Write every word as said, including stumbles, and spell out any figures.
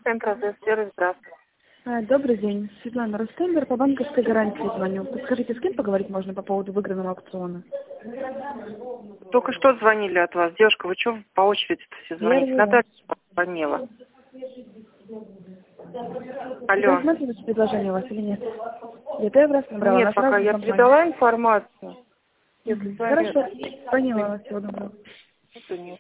Центр сервис, здравствуйте. А, Добрый день. Светлана Ростембер, по банковской гарантии звоню. Подскажите, с кем поговорить можно по поводу выигранного аукциона? Только что звонили от вас. Девушка, вы что по очереди-то все звоните? Первый Наталья раз. звонила. Вы Алло. рассматриваете предложение у вас или нет? Я первый раз набрала. Нет, Нас пока разные я компании. передала информацию. Если Мгм. с вами... Хорошо. Поняла вас. Всего доброго. Это не